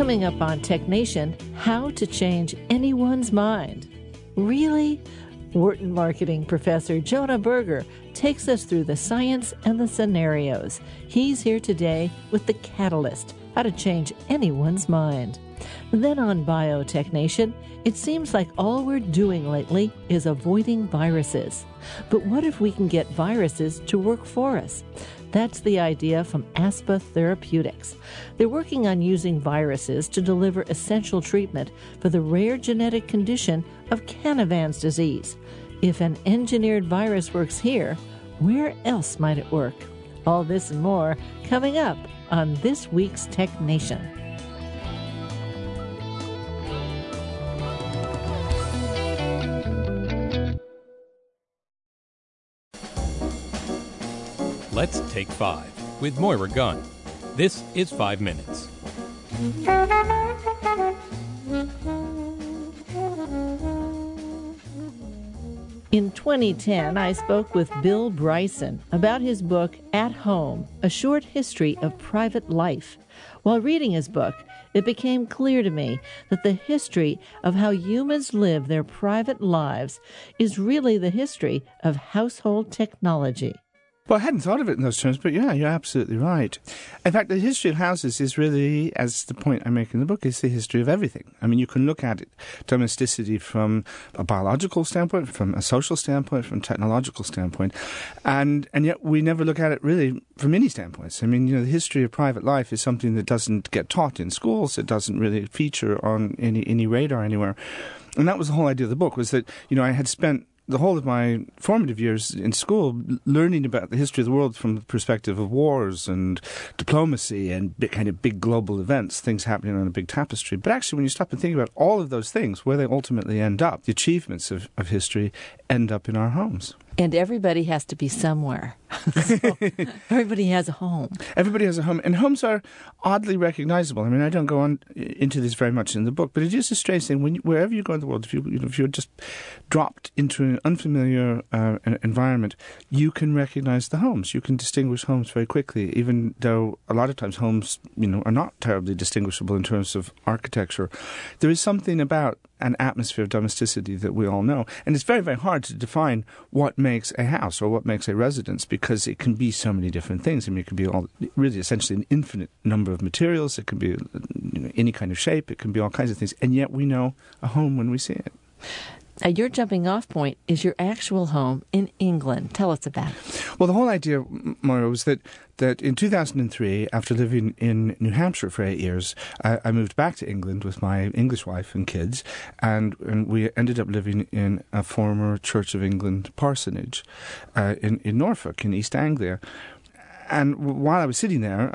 Coming up on Tech Nation, how to change anyone's mind. Really? Wharton marketing professor Jonah Berger takes us through the science and the scenarios. He's here today with the catalyst, how to change anyone's mind. Then on Biotech Nation, it seems like all we're doing lately is avoiding viruses. But what if we can get viruses to work for us? That's the idea from Aspa Therapeutics. They're working on using viruses to deliver essential treatment for the rare genetic condition of Canavan's disease. If an engineered virus works here, where else might it work? All this and more coming up on this week's Tech Nation. Let's Take 5 with Moira Gunn. This is 5 Minutes. In 2010, I spoke with Bill Bryson about his book, At Home, A Short History of Private Life. While reading his book, it became clear to me that the history of how humans live their private lives is really the history of household technology. Well, I hadn't thought of it in those terms, but yeah, you're absolutely right. In fact, the history of houses is really, as the point I make in the book, is the history of everything. I mean, you can look at it, domesticity from a biological standpoint, from a social standpoint, from a technological standpoint, and yet we never look at it really from any standpoints. I mean, the history of private life is something that doesn't get taught in schools. It doesn't really feature on any radar anywhere. And that was the whole idea of the book, was that, I had spent the whole of my formative years in school learning about the history of the world from the perspective of wars and diplomacy and kind of big global events, things happening on a big tapestry. But actually, when you stop and think about all of those things, where they ultimately end up, the achievements of history end up in our homes. And everybody has to be somewhere. So everybody has a home. Everybody has a home. And homes are oddly recognizable. I mean, I don't go on into this very much in the book, but it is a strange thing. Wherever you go in the world, if you're just dropped into an unfamiliar environment, you can recognize the homes. You can distinguish homes very quickly, even though a lot of times homes, are not terribly distinguishable in terms of architecture. There is something about an atmosphere of domesticity that we all know. And it's very, very hard to define what makes a house or what makes a residence, because it can be so many different things. I mean, it can be really essentially an infinite number of materials. It can be any kind of shape. It can be all kinds of things. And yet we know a home when we see it. Your jumping off point is your actual home in England. Tell us about it. Well, the whole idea, Maura, was that in 2003, after living in New Hampshire for 8 years, I moved back to England with my English wife and kids, and we ended up living in a former Church of England parsonage in Norfolk, in East Anglia. And while I was sitting there,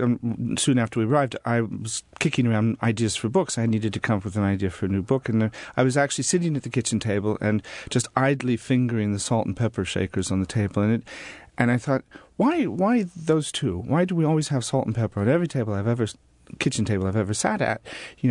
soon after we arrived, I was kicking around ideas for books. I needed to come up with an idea for a new book. And I was actually sitting at the kitchen table and just idly fingering the salt and pepper shakers on the table. And I thought, why those two? Why do we always have salt and pepper on every kitchen table I've ever sat at?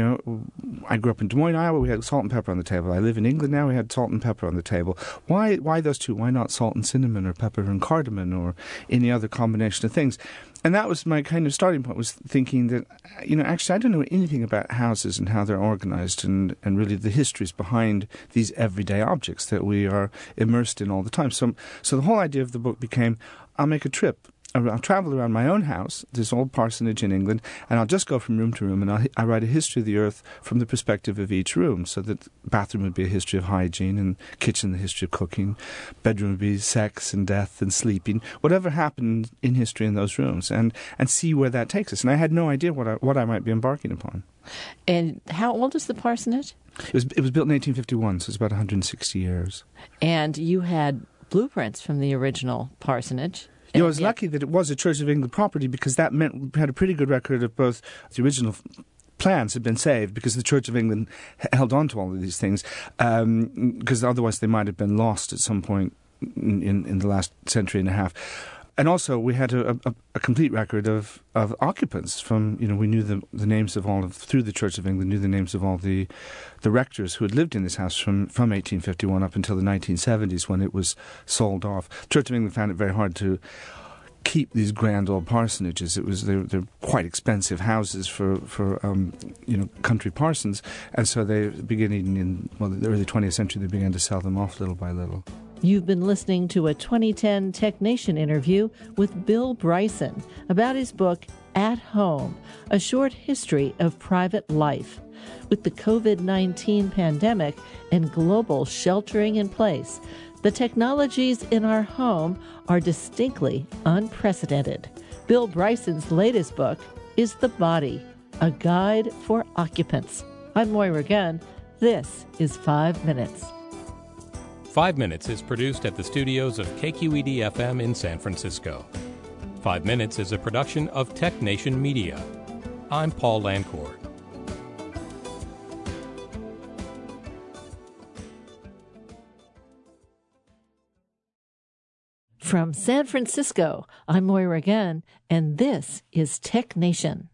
I grew up in Des Moines, Iowa. We had salt and pepper on the table. I live in England now. We had salt and pepper on the table. Why those two? Why not salt and cinnamon or pepper and cardamom or any other combination of things? And that was my kind of starting point, was thinking that, actually I don't know anything about houses and how they're organized and really the histories behind these everyday objects that we are immersed in all the time. So the whole idea of the book became, I'll make a trip. I'll travel around my own house, this old parsonage in England, and I'll just go from room to room, and I write a history of the earth from the perspective of each room, so that the bathroom would be a history of hygiene, and kitchen the history of cooking, bedroom would be sex and death and sleeping, whatever happened in history in those rooms, and see where that takes us. And I had no idea what I might be embarking upon. And how old is the parsonage? It was built in 1851, so it's about 160 years. And you had blueprints from the original parsonage. I was lucky that it was a Church of England property, because that meant we had a pretty good record of both the original plans had been saved, because the Church of England held on to all of these things, because otherwise they might have been lost at some point in the last century and a half. And also, we had a complete record of occupants from, we knew the names of through the Church of England, knew the names of all the rectors who had lived in this house from 1851 up until the 1970s, when it was sold off. The Church of England found it very hard to keep these grand old parsonages. They're quite expensive houses for country parsons, and so they beginning in the early 20th century they began to sell them off little by little. You've been listening to a 2010 TechNation interview with Bill Bryson about his book, At Home, A Short History of Private Life. With the COVID-19 pandemic and global sheltering in place, the technologies in our home are distinctly unprecedented. Bill Bryson's latest book is The Body, a guide for occupants. I'm Moira Gunn. This is 5 Minutes. 5 Minutes is produced at the studios of KQED-FM in San Francisco. 5 Minutes is a production of TechNation Media. I'm Paul Lancourt. From San Francisco, I'm Moira Gunn, and this is TechNation.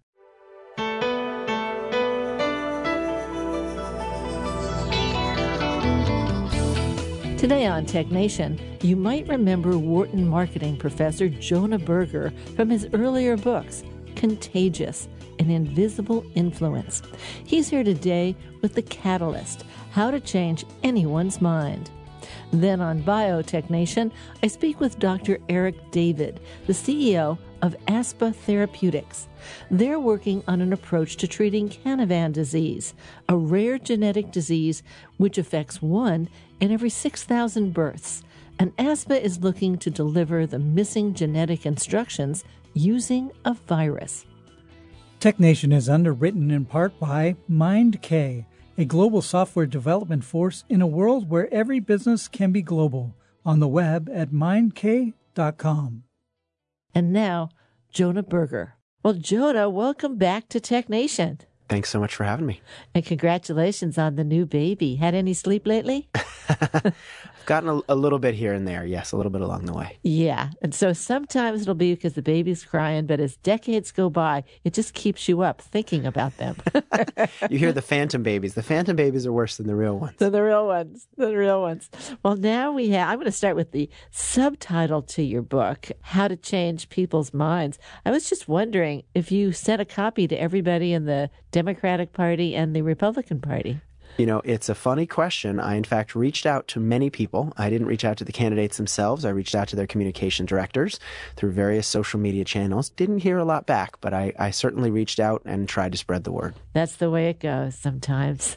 Today on TechNation, you might remember Wharton marketing professor Jonah Berger from his earlier books, Contagious, An Invisible Influence. He's here today with The Catalyst, How to Change Anyone's Mind. Then on BioTechNation, I speak with Dr. Eric David, the CEO of Aspa Therapeutics. They're working on an approach to treating Canavan disease, a rare genetic disease which affects 1 in every 6,000 births. And Aspa is looking to deliver the missing genetic instructions using a virus. TechNation is underwritten in part by MindK, a global software development force in a world where every business can be global. On the web at mindk.com. And now, Jonah Berger. Well, Jonah, welcome back to TechNation. Thanks so much for having me. And congratulations on the new baby. Had any sleep lately? I've gotten a little bit here and there. Yes, a little bit along the way. Yeah. And so sometimes it'll be because the baby's crying, but as decades go by, it just keeps you up thinking about them. You hear the phantom babies. The phantom babies are worse than the real ones. The real ones. Well, now I'm going to start with the subtitle to your book, How to Change People's Minds. I was just wondering if you sent a copy to everybody in the Democratic Party and the Republican Party. You know, it's a funny question. I, in fact, reached out to many people. I didn't reach out to the candidates themselves. I reached out to their communication directors through various social media channels. Didn't hear a lot back, but I certainly reached out and tried to spread the word. That's the way it goes sometimes.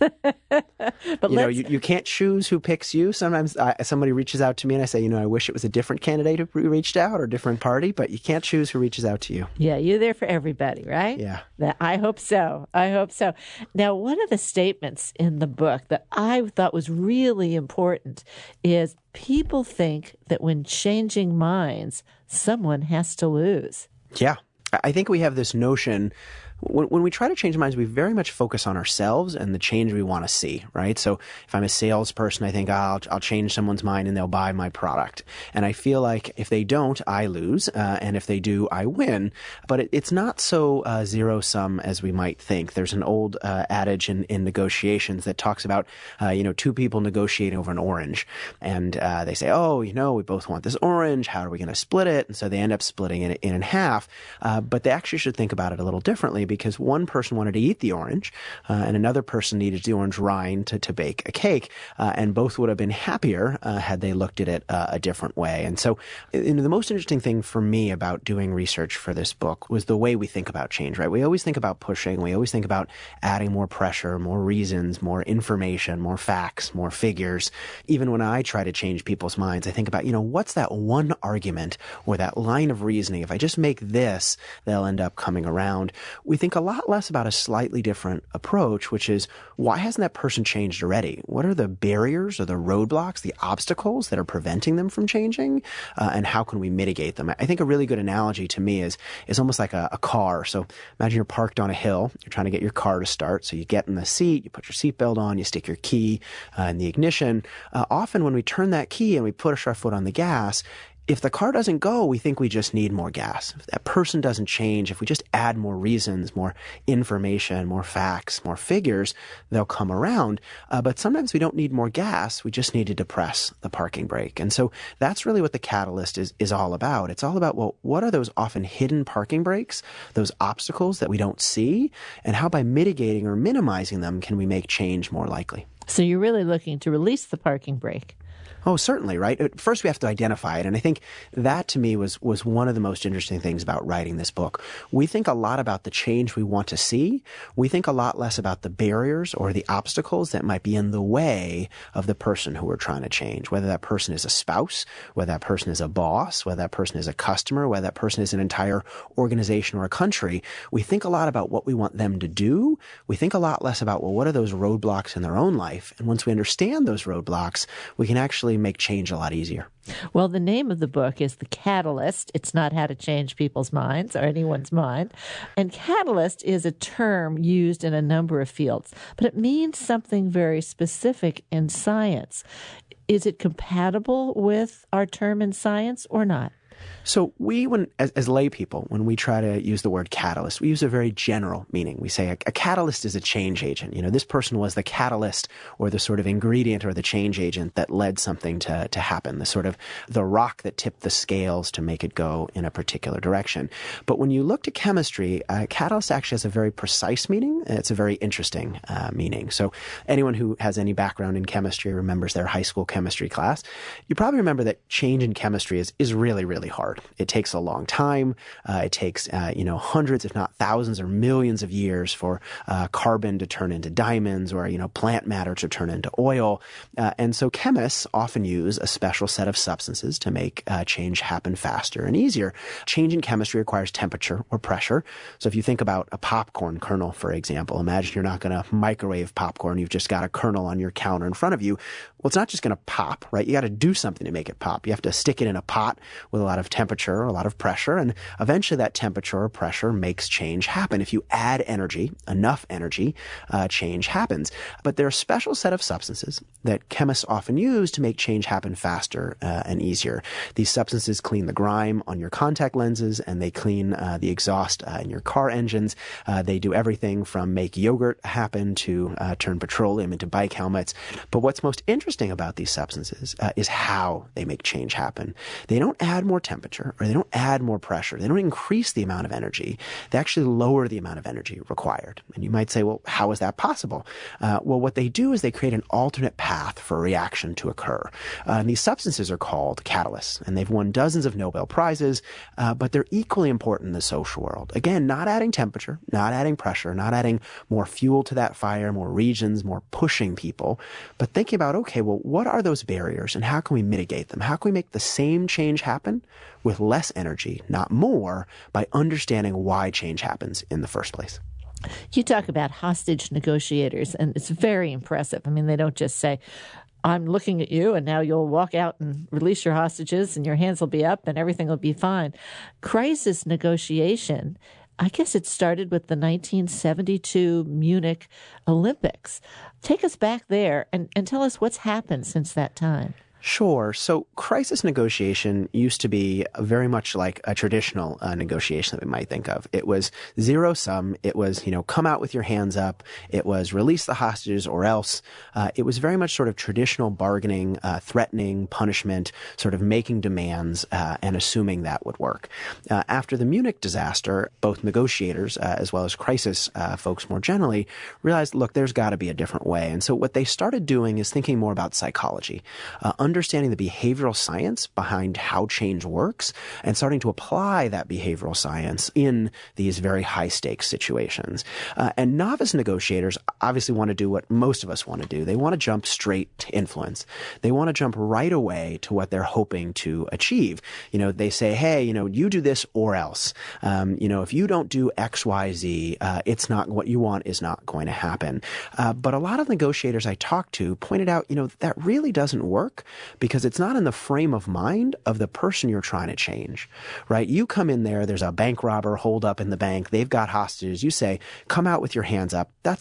But you can't choose who picks you. Sometimes somebody reaches out to me and I say, I wish it was a different candidate who reached out or a different party, but you can't choose who reaches out to you. Yeah, you're there for everybody, right? Yeah. I hope so. Now, one of the statements in the book that I thought was really important is people think that when changing minds, someone has to lose. Yeah. I think we have this notion when we try to change minds, we very much focus on ourselves and the change we want to see, right? So if I'm a salesperson, I think I'll change someone's mind and they'll buy my product. And I feel like if they don't, I lose. And if they do, I win. But it's not so zero sum as we might think. There's an old adage in negotiations that talks about, two people negotiating over an orange. And they say, we both want this orange. How are we going to split it? And so they end up splitting it in half. But they actually should think about it a little differently, because one person wanted to eat the orange and another person needed the orange rind to bake a cake. And both would have been happier had they looked at it a different way. And so the most interesting thing for me about doing research for this book was the way we think about change, right? We always think about pushing. We always think about adding more pressure, more reasons, more information, more facts, more figures. Even when I try to change people's minds, I think about, what's that one argument or that line of reasoning? If I just make this, they'll end up coming around. We think a lot less about a slightly different approach, which is, why hasn't that person changed already? What are the barriers or the roadblocks, the obstacles that are preventing them from changing? And how can we mitigate them? I think a really good analogy to me is almost like a car. So imagine you're parked on a hill. You're trying to get your car to start. So you get in the seat, you put your seatbelt on, you stick your key in the ignition. Often when we turn that key and we push our foot on the gas, If the car doesn't go, we think we just need more gas. If that person doesn't change, if we just add more reasons, more information, more facts, more figures, they'll come around. But sometimes we don't need more gas. We just need to depress the parking brake. And so that's really what the catalyst is all about. It's all about, well, what are those often hidden parking brakes, those obstacles that we don't see, and how by mitigating or minimizing them can we make change more likely? So you're really looking to release the parking brake. Oh, certainly, right? First, we have to identify it. And I think that, to me, was one of the most interesting things about writing this book. We think a lot about the change we want to see. We think a lot less about the barriers or the obstacles that might be in the way of the person who we're trying to change, whether that person is a spouse, whether that person is a boss, whether that person is a customer, whether that person is an entire organization or a country. We think a lot about what we want them to do. We think a lot less about, well, what are those roadblocks in their own life? And once we understand those roadblocks, we can actually make change a lot easier. Well, the name of the book is The Catalyst. It's not how to change people's minds or anyone's mind. And catalyst is a term used in a number of fields, but it means something very specific in science. Is it compatible with our term in science or not? So as lay people, when we try to use the word catalyst, we use a very general meaning. We say a catalyst is a change agent. This person was the catalyst or the sort of ingredient or the change agent that led something to happen, the rock that tipped the scales to make it go in a particular direction. But when you look to chemistry, catalyst actually has a very precise meaning. It's a very interesting meaning. So anyone who has any background in chemistry remembers their high school chemistry class. You probably remember that change in chemistry is really, really hard. It takes a long time. It takes, hundreds, if not thousands or millions of years for carbon to turn into diamonds or, plant matter to turn into oil. And so chemists often use a special set of substances to make change happen faster and easier. Change in chemistry requires temperature or pressure. So if you think about a popcorn kernel, for example, imagine you're not going to microwave popcorn. You've just got a kernel on your counter in front of you. Well, it's not just going to pop, right? You got to do something to make it pop. You have to stick it in a pot with a lot of temperature, a lot of pressure, and eventually that temperature or pressure makes change happen. If you add energy, enough energy, change happens. But there are a special set of substances that chemists often use to make change happen faster and easier. These substances clean the grime on your contact lenses, and they clean the exhaust in your car engines. They do everything from make yogurt happen to turn petroleum into bike helmets. But what's most interesting about these substances is how they make change happen. They don't add more temperature, or they don't add more pressure. They don't increase the amount of energy. They actually lower the amount of energy required. And you might say, well, how is that possible? Well, what they do is they create an alternate path for a reaction to occur. And these substances are called catalysts, and they've won dozens of Nobel Prizes, but they're equally important in the social world. Again, not adding temperature, not adding pressure, not adding more fuel to that fire, more regions, more pushing people, but thinking about, okay, well, what are those barriers and how can we mitigate them? How can we make the same change happen with less energy, not more, by understanding why change happens in the first place? You talk about hostage negotiators, and it's very impressive. I mean, they don't just say, I'm looking at you, and now you'll walk out and release your hostages, and your hands will be up, and everything will be fine. Crisis negotiation, I guess it started with the 1972 Munich Olympics. Take us back there and tell us what's happened since that time. Sure. So crisis negotiation used to be very much like a traditional negotiation that we might think of. It was zero sum. It was, come out with your hands up. It was release the hostages or else. It was very much sort of traditional bargaining, threatening, punishment, sort of making demands and assuming that would work. After the Munich disaster, both negotiators as well as crisis folks more generally realized, look, there's got to be a different way. And so what they started doing is thinking more about psychology, understanding the behavioral science behind how change works and starting to apply that behavioral science in these very high-stakes situations. And novice negotiators obviously want to do what most of us want to do. They want to jump straight to influence. They want to jump right away to what they're hoping to achieve. They say, hey, you do this or else. If you don't do X, Y, Z, it's not what you want is not going to happen. But a lot of negotiators I talked to pointed out, that really doesn't work, because it's not in the frame of mind of the person you're trying to change, right? You come in there's a bank robber holed up in the bank. They've got hostages. You say, come out with your hands up. That's the last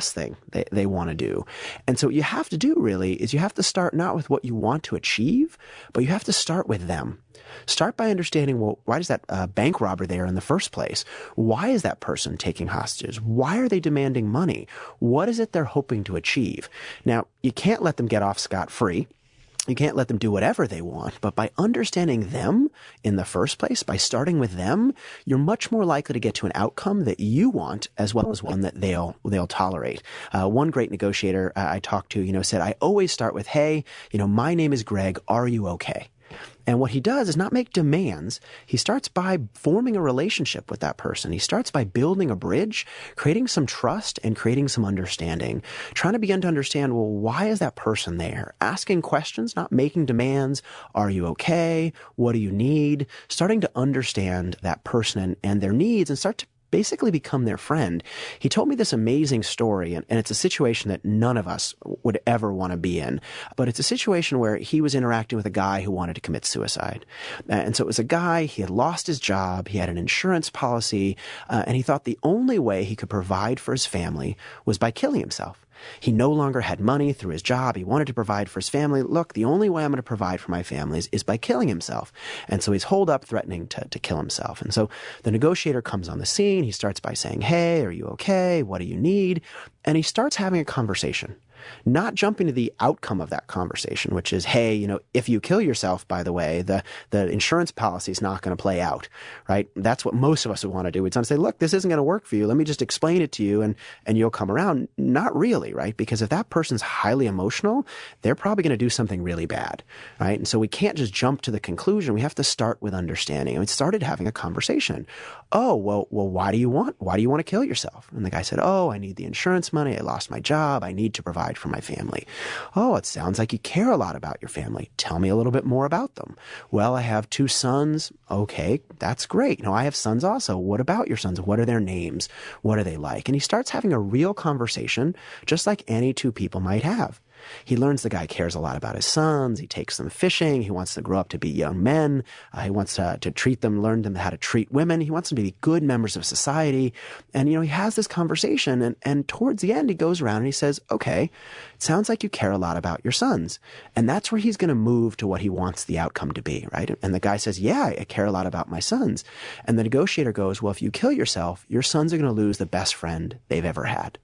last thing they want to do. And so what you have to do really is you have to start not with what you want to achieve, but you have to start with them. Start by understanding, well, why is that bank robber there in the first place? Why is that person taking hostages? Why are they demanding money? What is it they're hoping to achieve? Now, you can't let them get off scot-free. You can't let them do whatever they want, but by understanding them in the first place, by starting with them, you're much more likely to get to an outcome that you want as well as one that they'll tolerate. One great negotiator I talked to, said, I always start with, hey, my name is Greg. Are you okay? And what he does is not make demands. He starts by forming a relationship with that person. He starts by building a bridge, creating some trust and creating some understanding, trying to begin to understand, well, why is that person there? Asking questions, not making demands. Are you okay? What do you need? Starting to understand that person and their needs and start to basically become their friend. He told me this amazing story, and it's a situation that none of us would ever want to be in. But it's a situation where he was interacting with a guy who wanted to commit suicide. And so it was a guy, he had lost his job, he had an insurance policy, and he thought the only way he could provide for his family was by killing himself. He no longer had money through his job. He wanted to provide for his family. Look, the only way I'm going to provide for my family is by killing himself. And so he's holed up threatening to kill himself. And so the negotiator comes on the scene. He starts by saying, hey, are you okay? What do you need? And he starts having a conversation. Not jumping to the outcome of that conversation, which is, hey, if you kill yourself, by the way, the insurance policy is not going to play out, right? That's what most of us would want to do. We'd want to say, look, this isn't going to work for you. Let me just explain it to you and you'll come around. Not really, right? Because if that person's highly emotional, they're probably going to do something really bad, right? And so we can't just jump to the conclusion. We have to start with understanding. And we started having a conversation. Oh, well, why do you want to kill yourself? And the guy said, oh, I need the insurance money. I lost my job. I need to provide for my family. Oh, it sounds like you care a lot about your family. Tell me a little bit more about them. Well, I have 2 sons. Okay, that's great. I have sons also. What about your sons? What are their names? What are they like? And he starts having a real conversation, just like any 2 people might have. He learns the guy cares a lot about his sons. He takes them fishing. He wants to grow up to be young men. He wants to treat them, learn them how to treat women. He wants them to be good members of society. And, he has this conversation. And towards the end, he goes around and he says, okay, it sounds like you care a lot about your sons. And that's where he's going to move to what he wants the outcome to be, right? And the guy says, yeah, I care a lot about my sons. And the negotiator goes, well, if you kill yourself, your sons are going to lose the best friend they've ever had.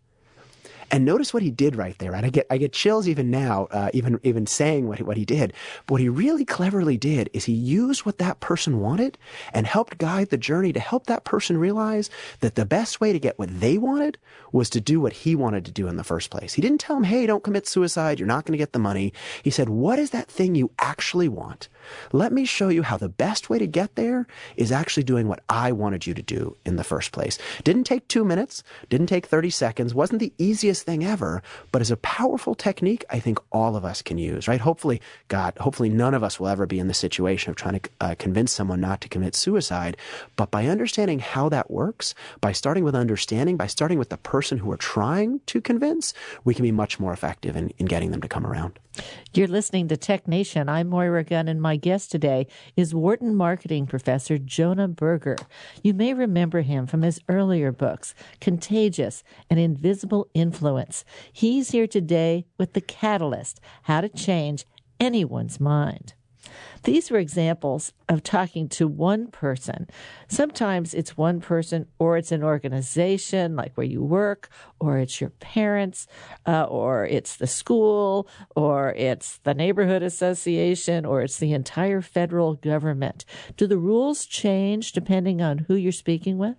And notice what he did right there, right? I get chills even now, even saying what he did. But what he really cleverly did is he used what that person wanted and helped guide the journey to help that person realize that the best way to get what they wanted was to do what he wanted to do in the first place. He didn't tell him, hey, don't commit suicide. You're not going to get the money. He said, what is that thing you actually want? Let me show you how the best way to get there is actually doing what I wanted you to do in the first place. Didn't take 2 minutes, didn't take 30 seconds, wasn't the easiest thing ever, but is a powerful technique I think all of us can use, right? Hopefully none of us will ever be in the situation of trying to convince someone not to commit suicide, but by understanding how that works, by starting with understanding, by starting with the person who we're trying to convince, we can be much more effective in getting them to come around. You're listening to Tech Nation. I'm Moira Gunn, and my guest today is Wharton marketing professor Jonah Berger. You may remember him from his earlier books, Contagious and Invisible Influence. He's here today with The Catalyst, How to Change Anyone's Mind. These were examples of talking to one person. Sometimes it's one person, or it's an organization like where you work, or it's your parents, or it's the school, or it's the neighborhood association, or it's the entire federal government. Do the rules change depending on who you're speaking with?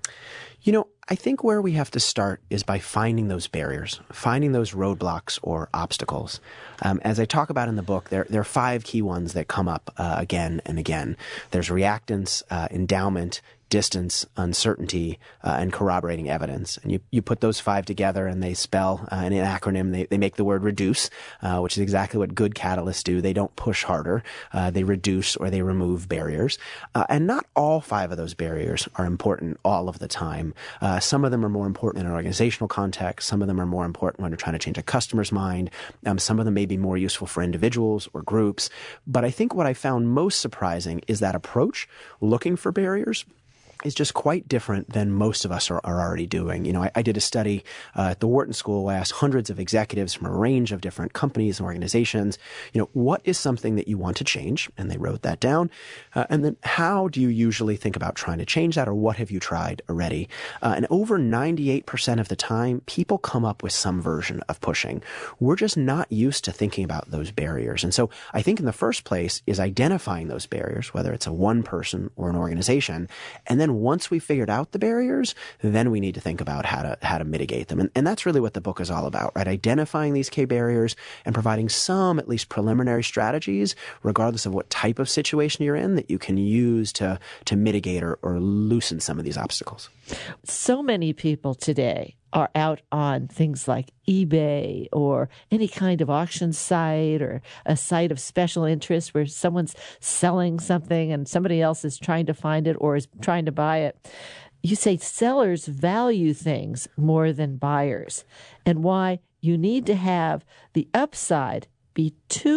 I think where we have to start is by finding those barriers, finding those roadblocks or obstacles. As I talk about in the book, there are 5 key ones that come up again and again. There's reactance, endowment, distance, uncertainty, and corroborating evidence. And you put those 5 together and they spell in an acronym, they make the word reduce, which is exactly what good catalysts do. They don't push harder. They reduce or they remove barriers. And not all 5 of those barriers are important all of the time. Some of them are more important in an organizational context. Some of them are more important when you're trying to change a customer's mind. Some of them may be more useful for individuals or groups. But I think what I found most surprising is that approach, looking for barriers, is just quite different than most of us are already doing. You know, I did a study at the Wharton School. I asked hundreds of executives from a range of different companies and organizations, you know, what is something that you want to change? And they wrote that down. And then how do you usually think about trying to change that, or what have you tried already? And over 98% of the time, people come up with some version of pushing. We're just not used to thinking about those barriers. And so I think in the first place is identifying those barriers, whether it's a one person or an organization, and then once we figured out the barriers, then we need to think about how to mitigate them. And that's really what the book is all about, right? Identifying these key barriers and providing some, at least preliminary strategies, regardless of what type of situation you're in, that you can use to mitigate or loosen some of these obstacles. So many people today are out on things like eBay or any kind of auction site or a site of special interest where someone's selling something and somebody else is trying to find it or is trying to buy it. You say sellers value things more than buyers, and why you need to have the upside be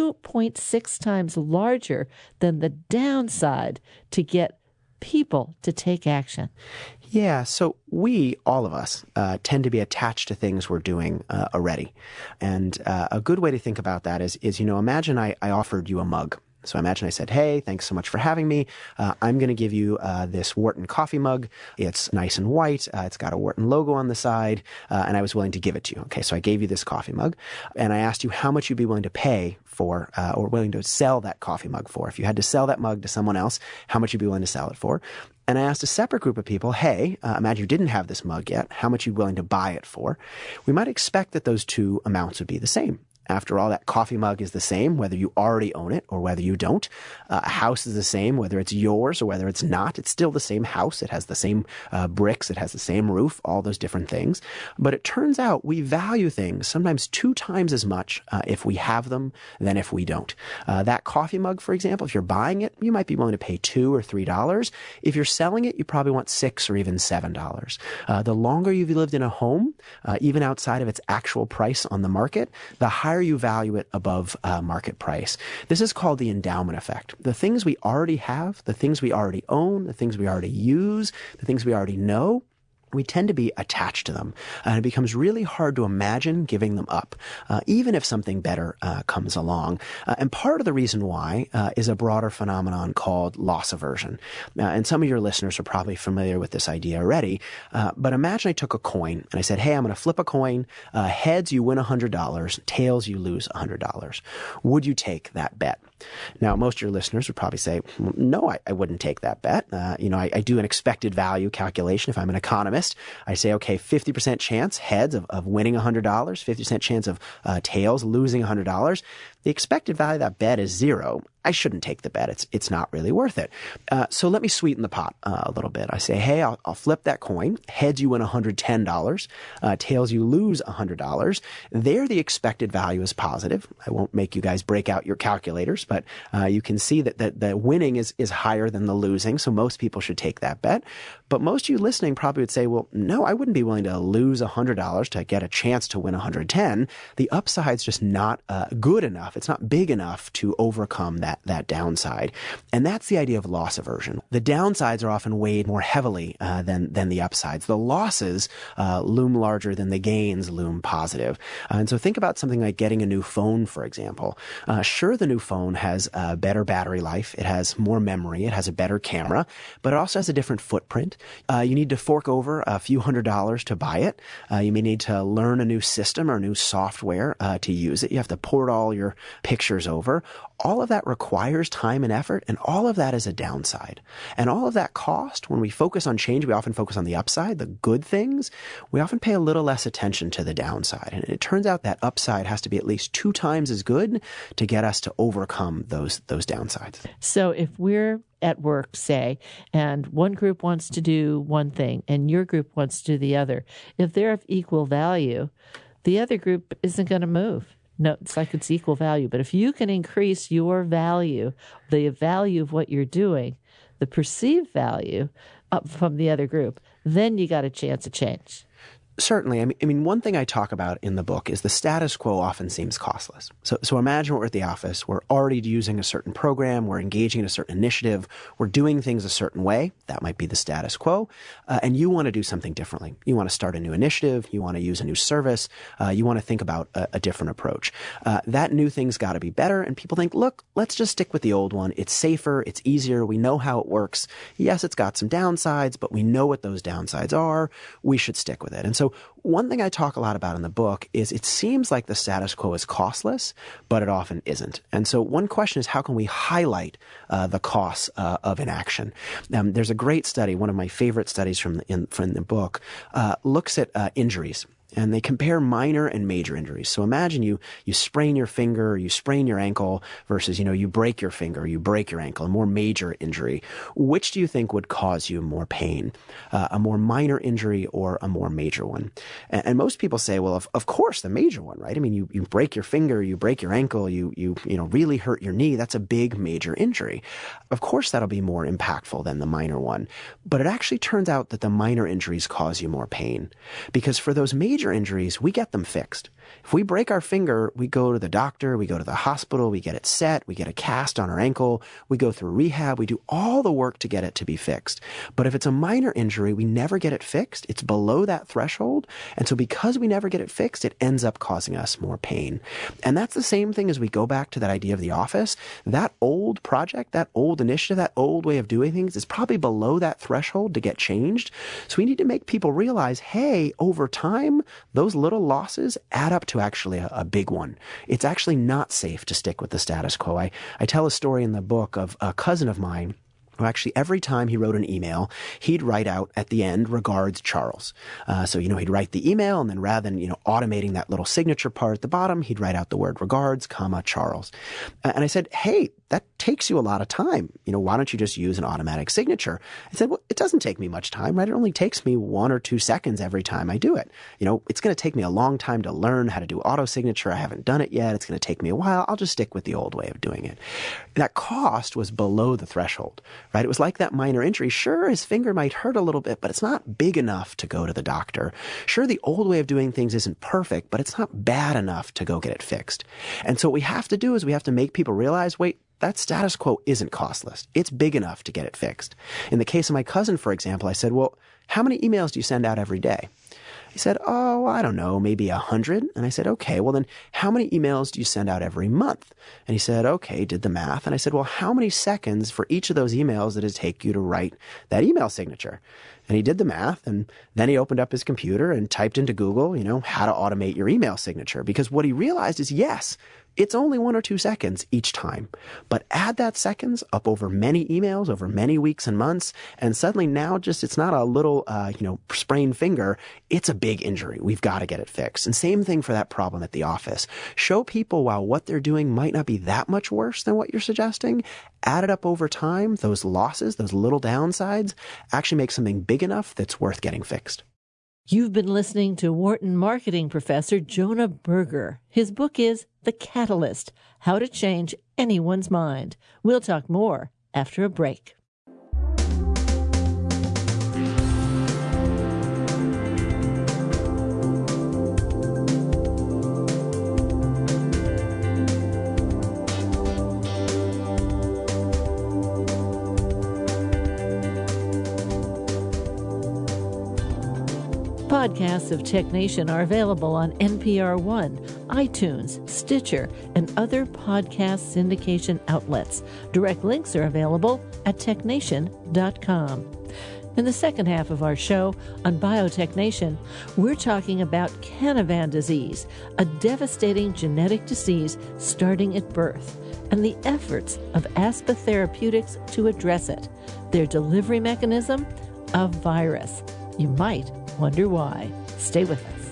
2.6 times larger than the downside to get people to take action. Yeah, so we, all of us, tend to be attached to things we're doing already. And a good way to think about that is you know, imagine I offered you a mug. So imagine I said, hey, thanks so much for having me. I'm going to give you this Wharton coffee mug. It's nice and white. It's got a Wharton logo on the side, and I was willing to give it to you. Okay, so I gave you this coffee mug, and I asked you how much you'd be willing to pay for or willing to sell that coffee mug for. If you had to sell that mug to someone else, how much you'd be willing to sell it for. And I asked a separate group of people, hey, imagine you didn't have this mug yet. How much are you willing to buy it for? We might expect that those two amounts would be the same. After all, that coffee mug is the same, whether you already own it or whether you don't. A house is the same, whether it's yours or whether it's not. It's still the same house. It has the same bricks. It has the same roof, all those different things. But it turns out we value things sometimes 2 times as much if we have them than if we don't. That coffee mug, for example, if you're buying it, you might be willing to pay $2 or $3. If you're selling it, you probably want $6 or even $7. The longer you've lived in a home, even outside of its actual price on the market, the higher you value it above market price. This is called the endowment effect. The things we already have, the things we already own, the things we already use, the things we already know, we tend to be attached to them, and it becomes really hard to imagine giving them up, even if something better comes along. And part of the reason why is a broader phenomenon called loss aversion. And some of your listeners are probably familiar with this idea already, but imagine I took a coin and I said, hey, I'm going to flip a coin. Heads, you win $100. Tails, you lose $100. Would you take that bet? Now, most of your listeners would probably say, no, I wouldn't take that bet. I do an expected value calculation. If I'm an economist, I say, okay, 50% chance heads of winning $100, 50% chance of tails losing $100. The expected value of that bet is 0. I shouldn't take the bet. It's not really worth it. So let me sweeten the pot a little bit. I say, hey, I'll flip that coin. Heads, you win $110. Tails, you lose $100. There, the expected value is positive. I won't make you guys break out your calculators, but you can see that the winning is higher than the losing. So most people should take that bet. But most of you listening probably would say, well, no, I wouldn't be willing to lose $100 to get a chance to win $110. The upside's just not good enough. It's not big enough to overcome that downside. And that's the idea of loss aversion. The downsides are often weighed more heavily than the upsides. The losses loom larger than the gains loom positive. And so think about something like getting a new phone, for example. Sure, the new phone has a better battery life. It has more memory. It has a better camera, but it also has a different footprint. You need to fork over a few $100s to buy it. You may need to learn a new system or new software to use it. You have to port all your pictures over. All of that requires time and effort, and all of that is a downside. And all of that cost, when we focus on change, we often focus on the upside, the good things. We often pay a little less attention to the downside. And it turns out that upside has to be at least 2 times as good to get us to overcome those downsides. So if we're at work, say, and one group wants to do one thing and your group wants to do the other, if they're of equal value, the other group isn't going to move. No, it's like it's equal value. But if you can increase your value, the value of what you're doing, the perceived value up from the other group, then you got a chance of change. Certainly. I mean, one thing I talk about in the book is the status quo often seems costless. So imagine we're at the office. We're already using a certain program. We're engaging in a certain initiative. We're doing things a certain way. That might be the status quo. And you want to do something differently. You want to start a new initiative. You want to use a new service. You want to think about a different approach. That new thing's got to be better. And people think, look, let's just stick with the old one. It's safer. It's easier. We know how it works. Yes, it's got some downsides, but we know what those downsides are. We should stick with it. And so one thing I talk a lot about in the book is it seems like the status quo is costless, but it often isn't. And so one question is, how can we highlight the costs of inaction? There's a great study, one of my favorite studies from the book, looks at injuries. And they compare minor and major injuries. So imagine you sprain your finger, or you sprain your ankle versus, you break your finger, or you break your ankle, a more major injury. Which do you think would cause you more pain? A more minor injury or a more major one? And most people say, well, of course, the major one, right? I mean, you break your finger, you break your ankle, you really hurt your knee. That's a big major injury. Of course, that'll be more impactful than the minor one. But it actually turns out that the minor injuries cause you more pain. Because for those major injuries, we get them fixed. If we break our finger, we go to the doctor, we go to the hospital, we get it set, we get a cast on our ankle, we go through rehab, we do all the work to get it to be fixed. But if it's a minor injury, we never get it fixed. It's below that threshold. And so because we never get it fixed, it ends up causing us more pain. And that's the same thing as we go back to that idea of the office. That old project, that old initiative, that old way of doing things is probably below that threshold to get changed. So we need to make people realize, hey, over time, those little losses add up to actually a big one. It's actually not safe to stick with the status quo. I tell a story in the book of a cousin of mine who actually every time he wrote an email, he'd write out at the end, regards, Charles. So he'd write the email, and then rather than, automating that little signature part at the bottom, he'd write out the word regards, Charles. And I said, hey, that takes you a lot of time. Why don't you just use an automatic signature? I said, well, it doesn't take me much time, right? It only takes me 1 or 2 seconds every time I do it. It's going to take me a long time to learn how to do auto signature. I haven't done it yet. It's going to take me a while. I'll just stick with the old way of doing it. That cost was below the threshold, right? It was like that minor injury. Sure, his finger might hurt a little bit, but it's not big enough to go to the doctor. Sure, the old way of doing things isn't perfect, but it's not bad enough to go get it fixed. And so what we have to do is we have to make people realize, wait, that status quo isn't costless. It's big enough to get it fixed. In the case of my cousin, for example, I said, well, how many emails do you send out every day? He said, oh, I don't know, maybe 100. And I said, okay, well then how many emails do you send out every month? And he said, okay, did the math. And I said, well, how many seconds for each of those emails did it take you to write that email signature? And he did the math, and then he opened up his computer and typed into Google, how to automate your email signature. Because what he realized is, yes, it's only 1 or 2 seconds each time. But add that seconds up over many emails, over many weeks and months, and suddenly now it's not a little, sprained finger. It's a big injury. We've got to get it fixed. And same thing for that problem at the office. Show people while what they're doing might not be that much worse than what you're suggesting. Add it up over time, those losses, those little downsides, actually make something big enough that's worth getting fixed. You've been listening to Wharton marketing professor Jonah Berger. His book is The Catalyst, How to Change Anyone's Mind. We'll talk more after a break. Podcasts of Tech Nation are available on NPR One, iTunes, Stitcher, and other podcast syndication outlets. Direct links are available at technation.com. In the second half of our show on Biotech Nation, we're talking about Canavan disease, a devastating genetic disease starting at birth, and the efforts of Aspa Therapeutics to address it. Their delivery mechanism? A virus. You might wonder why. Stay with us.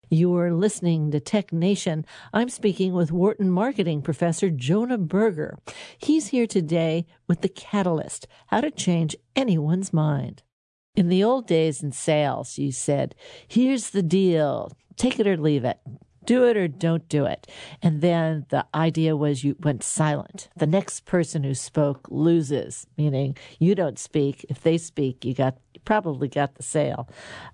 You're listening to Tech Nation. I'm speaking with Wharton marketing professor Jonah Berger. He's here today with The Catalyst, how to change anyone's mind. In the old days in sales, you said, here's the deal, take it or leave it. Do it or don't do it. And then the idea was you went silent. The next person who spoke loses, meaning you don't speak. If they speak, you probably got the sale.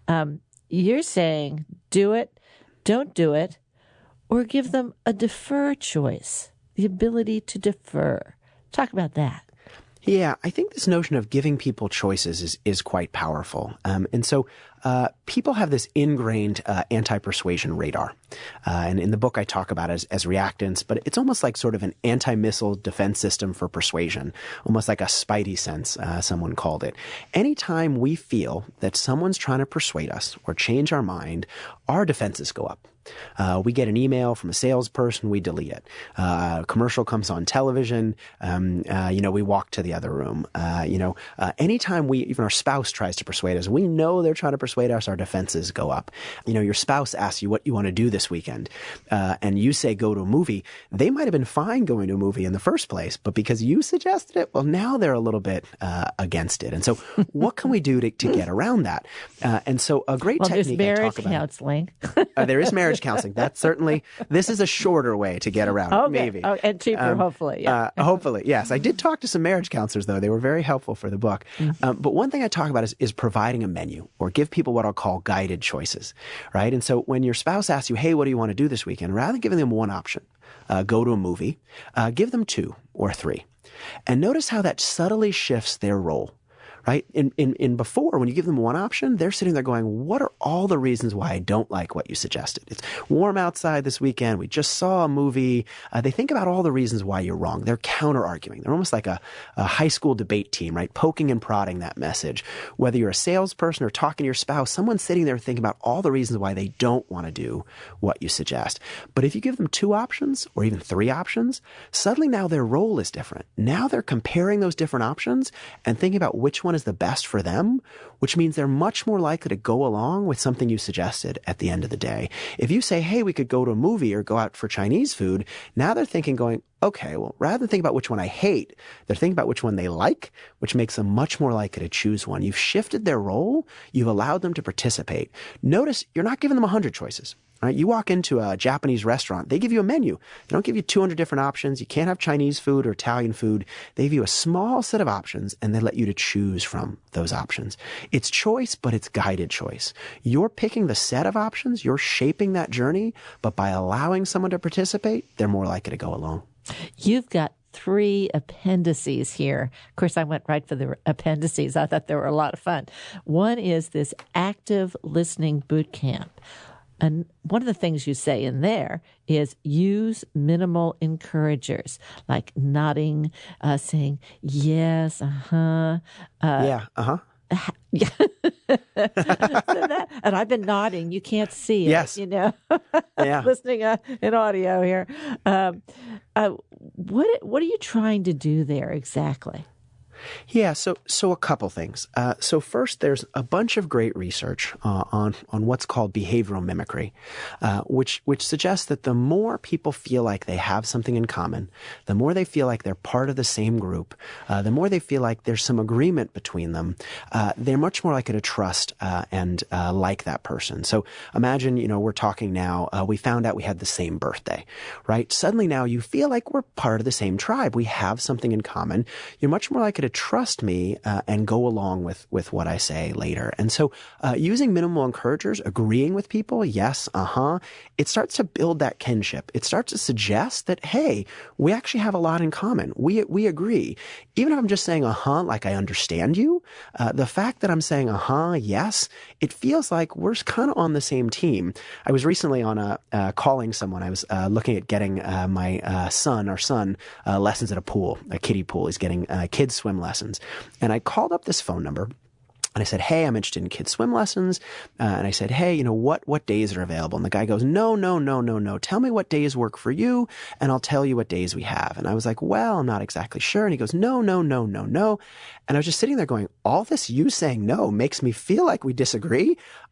You're saying do it, don't do it, or give them a defer choice, the ability to defer. Talk about that. Yeah, I think this notion of giving people choices is quite powerful. And so people have this ingrained anti-persuasion radar. And in the book, I talk about it as reactance, but it's almost like sort of an anti-missile defense system for persuasion, almost like a spidey sense, someone called it. Anytime we feel that someone's trying to persuade us or change our mind, our defenses go up. We get an email from a salesperson, we delete it. A commercial comes on television, we walk to the other room. Anytime even our spouse tries to persuade us, we know they're trying to persuade us, our defenses go up. Your spouse asks you what you want to do this weekend, and you say go to a movie. They might have been fine going to a movie in the first place, but because you suggested it, well, now they're a little bit against it. And so what can we do to get around that? And so a great technique there's I talk about. counseling. There is marriage counseling. That's certainly, this is a shorter way to get around it, maybe. Oh, and cheaper, hopefully. Yeah. Hopefully, yes. I did talk to some marriage counselors, though. They were very helpful for the book. But one thing I talk about is providing a menu, or give people what I'll call guided choices, right? And so when your spouse asks you, hey, what do you want to do this weekend? Rather than giving them one option, go to a movie, give them 2 or 3. And notice how that subtly shifts their role. Right? In before, when you give them one option, they're sitting there going, what are all the reasons why I don't like what you suggested? It's warm outside this weekend. We just saw a movie. They think about all the reasons why you're wrong. They're counter-arguing. They're almost like a high school debate team, right? Poking and prodding that message. Whether you're a salesperson or talking to your spouse, someone's sitting there thinking about all the reasons why they don't want to do what you suggest. But if you give them 2 options or even 3 options, suddenly now their role is different. Now they're comparing those different options and thinking about which one is the best for them, which means they're much more likely to go along with something you suggested at the end of the day. If you say, hey, we could go to a movie or go out for Chinese food, now they're thinking going, okay, well, rather than think about which one I hate, they're thinking about which one they like, which makes them much more likely to choose one. You've shifted their role. You've allowed them to participate. Notice you're not giving them 100 choices. Right? You walk into a Japanese restaurant, they give you a menu. They don't give you 200 different options. You can't have Chinese food or Italian food. They give you a small set of options and they let you to choose from those options. It's choice, but it's guided choice. You're picking the set of options. You're shaping that journey, but by allowing someone to participate, they're more likely to go along. You've got 3 appendices here. Of course, I went right for the appendices. I thought they were a lot of fun. One is this active listening boot camp. And one of the things you say in there is use minimal encouragers, like nodding, saying, yes, uh-huh. Yeah, uh-huh. And I've been nodding. You can't see it, yes. Yeah. Listening in audio here. What are you trying to do there exactly? Yeah, so a couple things. So first, there's a bunch of great research on what's called behavioral mimicry, which suggests that the more people feel like they have something in common, the more they feel like they're part of the same group, the more they feel like there's some agreement between them, they're much more likely to trust and like that person. So imagine, we're talking now, we found out we had the same birthday, right? Suddenly now you feel like we're part of the same tribe. We have something in common. You're much more likely to trust me and go along with what I say later. And so using minimal encouragers, agreeing with people, yes, it starts to build that kinship. It starts to suggest that, hey, we actually have a lot in common. We agree. Even if I'm just saying like I understand you, the fact that I'm saying yes, it feels like we're kind of on the same team. I was recently on calling someone. I was looking at getting our son lessons at a pool, a kiddie pool. He's getting kids swim lessons. And I called up this phone number and I said, hey, I'm interested in kids swim lessons. And I said, hey, what days are available? And the guy goes, no. Tell me what days work for you and I'll tell you what days we have. And I was like, well, I'm not exactly sure. And he goes, no. And I was just sitting there going, all this you saying no makes me feel like we disagree.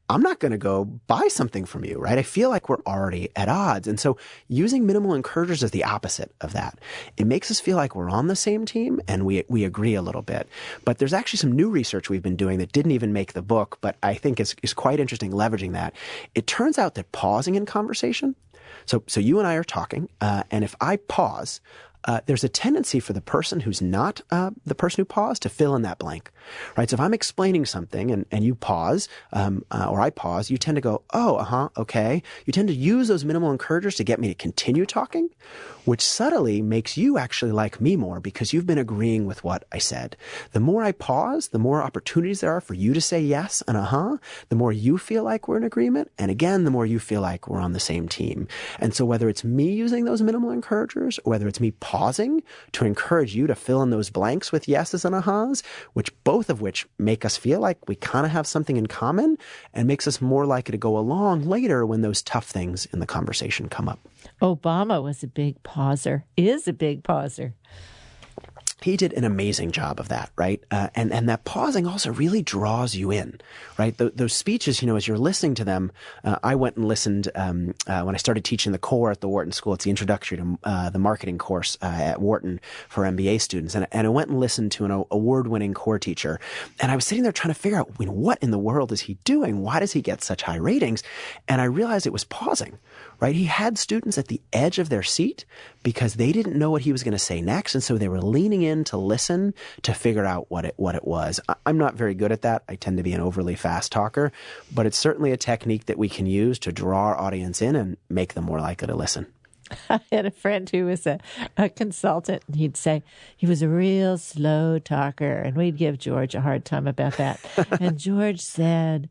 I'm not going to go buy something from you, right? I feel like we're already at odds. And so using minimal encouragers is the opposite of that. It makes us feel like we're on the same team and we agree a little bit. But there's actually some new research we've been doing that didn't even make the book, but I think is quite interesting leveraging that. It turns out that pausing in conversation, so you and I are talking, and if I pause, there's a tendency for the person who's not the person who paused to fill in that blank, right? So if I'm explaining something and you pause, or I pause, you tend to go, okay. You tend to use those minimal encouragers to get me to continue talking, which subtly makes you actually like me more because you've been agreeing with what I said. The more I pause, the more opportunities there are for you to say yes and the more you feel like we're in agreement. And again, the more you feel like we're on the same team. And so whether it's me using those minimal encouragers, or whether it's me pausing to encourage you to fill in those blanks with yeses and ahas, both of which make us feel like we kind of have something in common and makes us more likely to go along later when those tough things in the conversation come up. Obama was a big pauser, is a big pauser. He did an amazing job of that, right? And that pausing also really draws you in, right? Those speeches, as you're listening to them, I went and listened when I started teaching the core at the Wharton School. It's the introductory to the marketing course at Wharton for MBA students. And I went and listened to an award-winning core teacher. And I was sitting there trying to figure out, what in the world is he doing? Why does he get such high ratings? And I realized it was pausing, right? He had students at the edge of their seat because they didn't know what he was going to say next. And so they were leaning in to listen to figure out what it was. I'm not very good at that. I tend to be an overly fast talker, but it's certainly a technique that we can use to draw our audience in and make them more likely to listen. I had a friend who was a consultant, and he'd say he was a real slow talker, and we'd give George a hard time about that. And George said,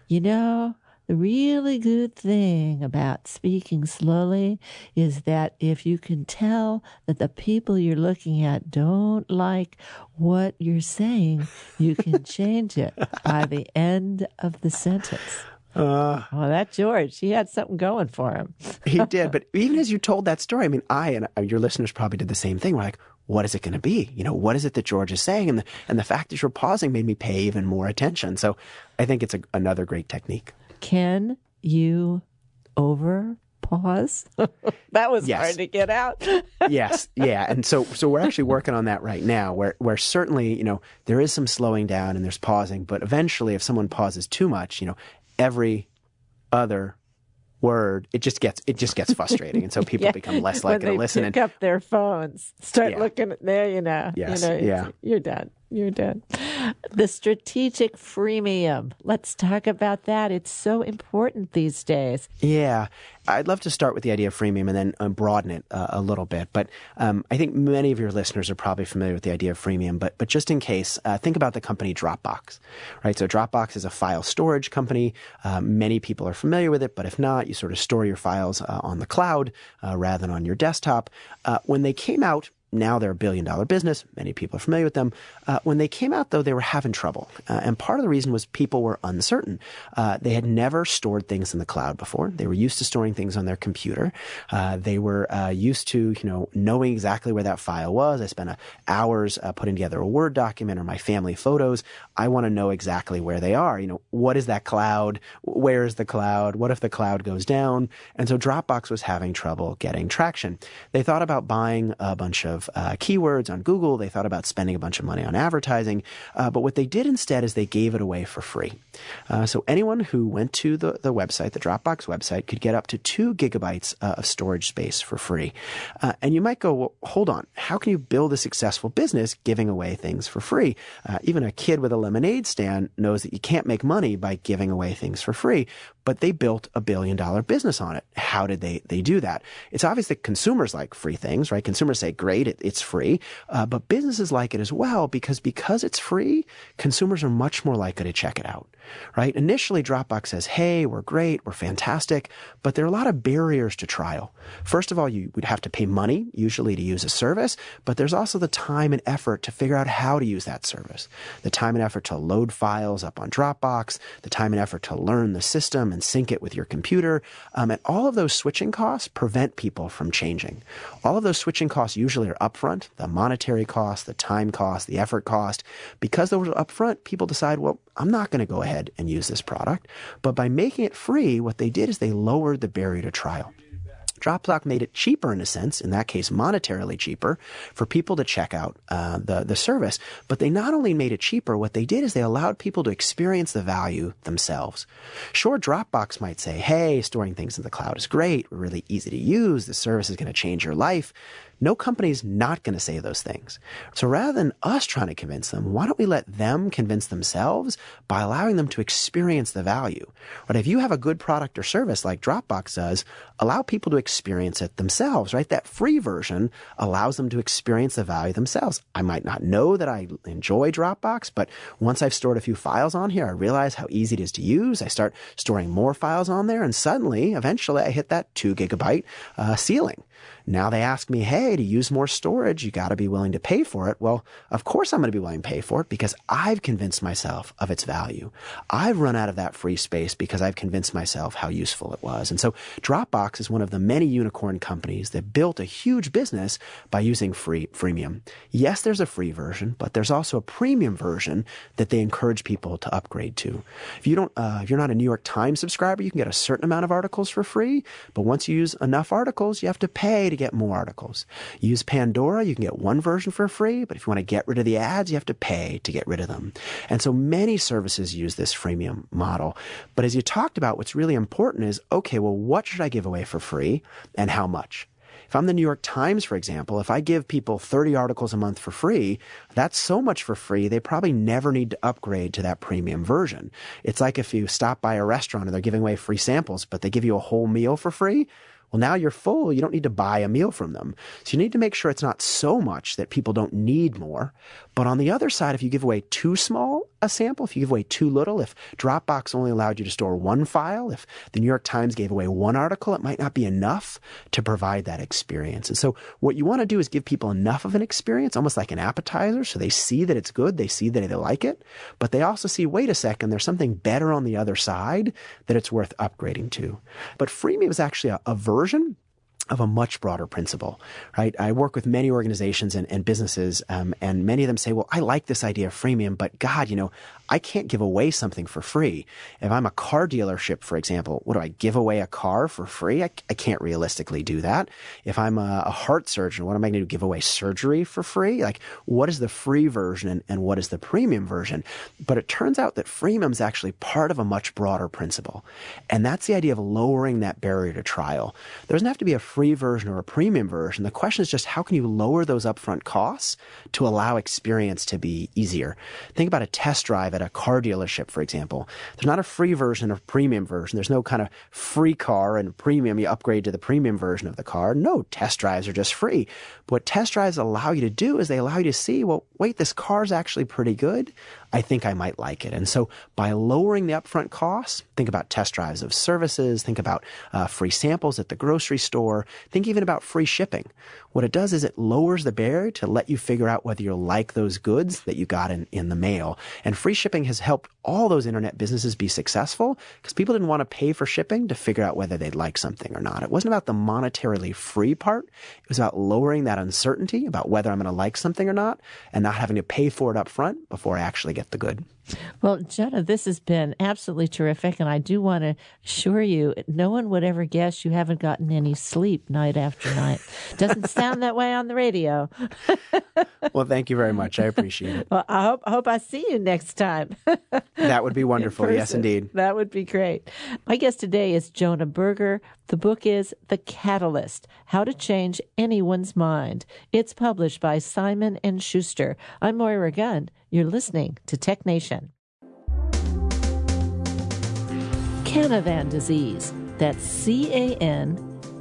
the really good thing about speaking slowly is that if you can tell that the people you're looking at don't like what you're saying, you can change it by the end of the sentence. That George, he had something going for him. He did. But even as you told that story, I and your listeners probably did the same thing. We're like, what is it going to be? What is it that George is saying? And the fact that you're pausing made me pay even more attention. So I think it's another great technique. Can you over pause? That was hard to get out. Yes. Yeah. And so we're actually working on that right now where certainly, there is some slowing down and there's pausing, but eventually if someone pauses too much, every other word, it just gets frustrating. And so people become less likely to listen. When they pick up their phones, start looking at there, Yes. You're done. You're done. The strategic freemium. Let's talk about that. It's so important these days. Yeah. I'd love to start with the idea of freemium and then broaden it a little bit. But I think many of your listeners are probably familiar with the idea of freemium. But just in case, think about the company Dropbox, right? So Dropbox is a file storage company. Many people are familiar with it, but if not, you sort of store your files on the cloud rather than on your desktop. When they came out, now they're $1 billion business. Many people are familiar with them. When they came out, though, they were having trouble. And part of the reason was people were uncertain. They had never stored things in the cloud before. They were used to storing things on their computer. They were used to, knowing exactly where that file was. I spent hours putting together a Word document or my family photos. I want to know exactly where they are. What is that cloud? Where is the cloud? What if the cloud goes down? And so Dropbox was having trouble getting traction. They thought about buying a bunch of keywords on Google. They thought about spending a bunch of money on advertising. But what they did instead is they gave it away for free. So anyone who went to the website, the Dropbox website, could get up to 2 gigabytes of storage space for free. And you might go, well, hold on. How can you build a successful business giving away things for free? Even a kid with a lemonade stand knows that you can't make money by giving away things for free. But they built $1 billion business on it. How did they do that? It's obvious that consumers like free things, right? Consumers say, great, it's free. But businesses like it as well because it's free, consumers are much more likely to check it out, right? Initially, Dropbox says, hey, we're great, we're fantastic, but there are a lot of barriers to trial. First of all, you would have to pay money, usually to use a service, but there's also the time and effort to figure out how to use that service. The time and effort to load files up on Dropbox, the time and effort to learn the system and sync it with your computer. And all of those switching costs prevent people from changing. All of those switching costs usually are upfront, the monetary cost, the time cost, the effort cost. Because those are upfront, people decide, well, I'm not going to go ahead and use this product. But by making it free, what they did is they lowered the barrier to trial. Dropbox made it cheaper in a sense, in that case monetarily cheaper, for people to check out the service. But they not only made it cheaper, what they did is they allowed people to experience the value themselves. Sure, Dropbox might say, hey, storing things in the cloud is great, we're really easy to use, the service is going to change your life. No company's not going to say those things. So rather than us trying to convince them, why don't we let them convince themselves by allowing them to experience the value? Right? If you have a good product or service like Dropbox does, allow people to experience it themselves, right? That free version allows them to experience the value themselves. I might not know that I enjoy Dropbox, but once I've stored a few files on here, I realize how easy it is to use. I start storing more files on there, and suddenly, eventually, I hit that 2 gigabyte ceiling. Now they ask me, hey, to use more storage, you got to be willing to pay for it. Well, of course I'm going to be willing to pay for it because I've convinced myself of its value. I've run out of that free space because I've convinced myself how useful it was. And so Dropbox is one of the many unicorn companies that built a huge business by using freemium. Yes, there's a free version, but there's also a premium version that they encourage people to upgrade to. If you're not a New York Times subscriber, you can get a certain amount of articles for free, but once you use enough articles, you have to pay to get more articles. Use Pandora, you can get one version for free, but if you want to get rid of the ads, you have to pay to get rid of them. And so many services use this freemium model. But as you talked about, what's really important is, okay, well, what should I give away for free and how much? If I'm the New York Times, for example, if I give people 30 articles a month for free, that's so much for free, they probably never need to upgrade to that premium version. It's like if you stop by a restaurant and they're giving away free samples, but they give you a whole meal for free. Well, now you're full. You don't need to buy a meal from them. So you need to make sure it's not so much that people don't need more. But on the other side, if you give away too small a sample, if you give away too little, if Dropbox only allowed you to store one file, if the New York Times gave away one article, it might not be enough to provide that experience. And so what you want to do is give people enough of an experience, almost like an appetizer, so they see that it's good, they see that they like it, but they also see, wait a second, there's something better on the other side that it's worth upgrading to. But freemium is actually a version of a much broader principle, right? I work with many organizations and businesses, and many of them say, well, I like this idea of freemium, but God, I can't give away something for free. If I'm a car dealership, for example, what do I give away a car for free? I can't realistically do that. If I'm a heart surgeon, what am I going to give away surgery for free? Like, what is the free version and what is the premium version? But it turns out that freemium is actually part of a much broader principle. And that's the idea of lowering that barrier to trial. There doesn't have to be a free version or a premium version. The question is just how can you lower those upfront costs to allow experience to be easier? Think about a test drive at a car dealership, for example. There's not a free version or premium version. There's no kind of free car and premium, you upgrade to the premium version of the car. No, test drives are just free. But what test drives allow you to do is they allow you to see, well, wait, this car's actually pretty good. I think I might like it. And so by lowering the upfront costs, think about test drives of services, think about free samples at the grocery store, think even about free shipping. What it does is it lowers the barrier to let you figure out whether you'll like those goods that you got in the mail. And free shipping has helped all those internet businesses be successful because people didn't want to pay for shipping to figure out whether they'd like something or not. It wasn't about the monetarily free part. It was about lowering that uncertainty about whether I'm going to like something or not and not having to pay for it up front before I actually get the good. Well, Jonah, this has been absolutely terrific, and I do want to assure you, no one would ever guess you haven't gotten any sleep night after night. Doesn't sound that way on the radio. Well, thank you very much. I appreciate it. Well, I hope I see you next time. That would be wonderful. Yes, indeed. That would be great. My guest today is Jonah Berger. The book is The Catalyst, How to Change Anyone's Mind. It's published by Simon & Schuster. I'm Moira Gunn. You're listening to Tech Nation. Canavan disease. That's Canavan.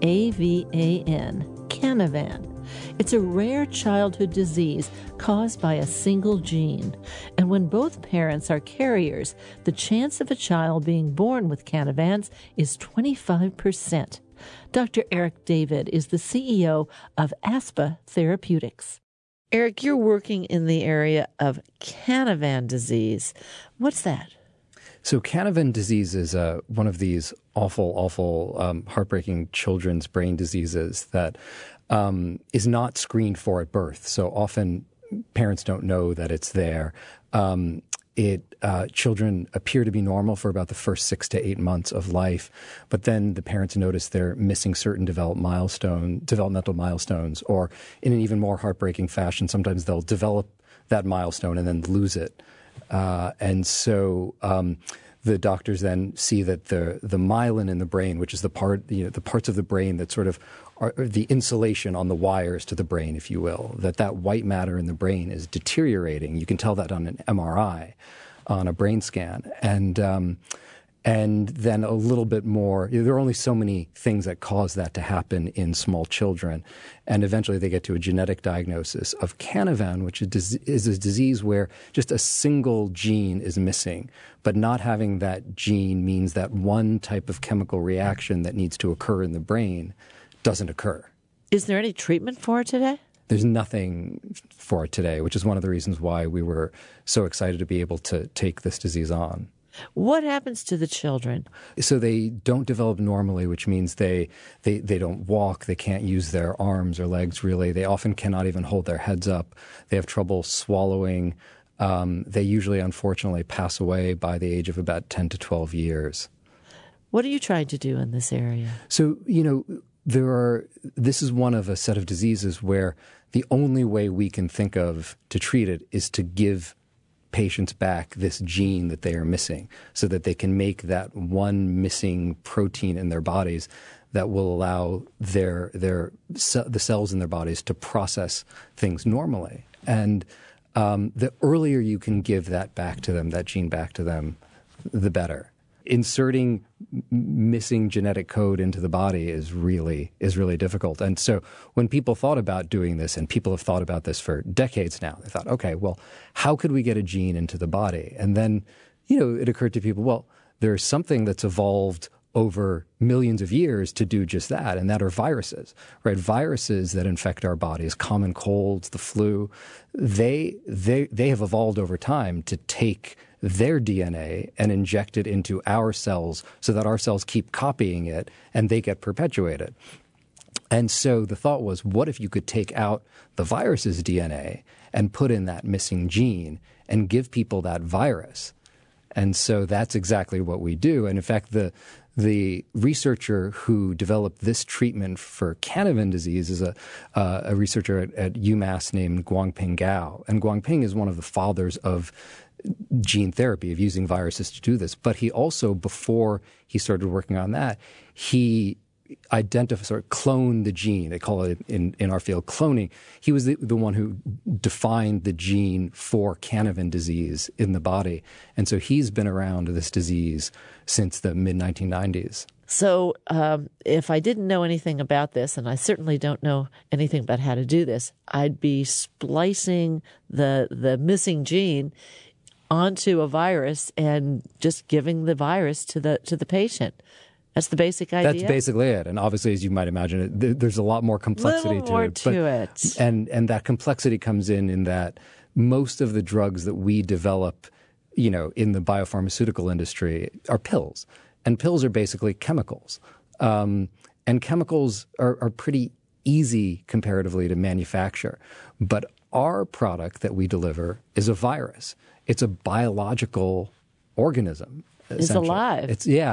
Canavan. It's a rare childhood disease caused by a single gene. And when both parents are carriers, the chance of a child being born with Canavans is 25%. Dr. Eric David is the CEO of Aspa Therapeutics. Eric, you're working in the area of Canavan disease. What's that? So Canavan disease is one of these awful, heartbreaking children's brain diseases that is not screened for at birth. So often parents don't know that it's there. Children appear to be normal for about the first 6 to 8 months of life, but then the parents notice they're missing certain developmental milestones, or in an even more heartbreaking fashion, sometimes they'll develop that milestone and then lose it. And so the doctors then see that the myelin in the brain, which is the parts of the brain that sort of are the insulation on the wires to the brain, if you will, that white matter in the brain is deteriorating. You can tell that on an MRI, on a brain scan. And then a little bit more, there are only so many things that cause that to happen in small children. And eventually they get to a genetic diagnosis of Canavan, which is a disease where just a single gene is missing. But not having that gene means that one type of chemical reaction that needs to occur in the brain doesn't occur. Is there any treatment for it today? There's nothing for it today, which is one of the reasons why we were so excited to be able to take this disease on. What happens to the children? So they don't develop normally, which means they don't walk, they can't use their arms or legs really. They often cannot even hold their heads up. They have trouble swallowing. They usually, unfortunately, pass away by the age of about 10 to 12 years. What are you trying to do in this area? So, this is one of a set of diseases where the only way we can think of to treat it is to give patients back this gene that they are missing so that they can make that one missing protein in their bodies that will allow the cells in their bodies to process things normally. And the earlier you can give that back to them, that gene back to them, the better. Inserting missing genetic code into the body is really difficult. And so when people thought about doing this, and people have thought about this for decades now, they thought, okay, well, how could we get a gene into the body? And then, it occurred to people, well, there's something that's evolved over millions of years to do just that, and that are viruses, right? Viruses that infect our bodies, common colds, the flu, they have evolved over time to take their DNA and inject it into our cells so that our cells keep copying it and they get perpetuated. And so the thought was, what if you could take out the virus's DNA and put in that missing gene and give people that virus? And so that's exactly what we do. And in fact, the researcher who developed this treatment for Canavan disease is a researcher at UMass named Guangping Gao. And Guangping is one of the fathers of gene therapy, of using viruses to do this. But he also, before he started working on that, he cloned the gene. They call it in our field cloning. He was the one who defined the gene for Canavan disease in the body. And so he's been around this disease since the mid-1990s. So if I didn't know anything about this, and I certainly don't know anything about how to do this, I'd be splicing the missing gene onto a virus and just giving the virus to the patient. That's the basic idea. That's basically it. And obviously, as you might imagine, there's a lot more complexity to it. And that complexity comes in that most of the drugs that we develop, in the biopharmaceutical industry are pills. And pills are basically chemicals. And chemicals are pretty easy comparatively to manufacture. But our product that we deliver is a virus. It's a biological organism. It's alive.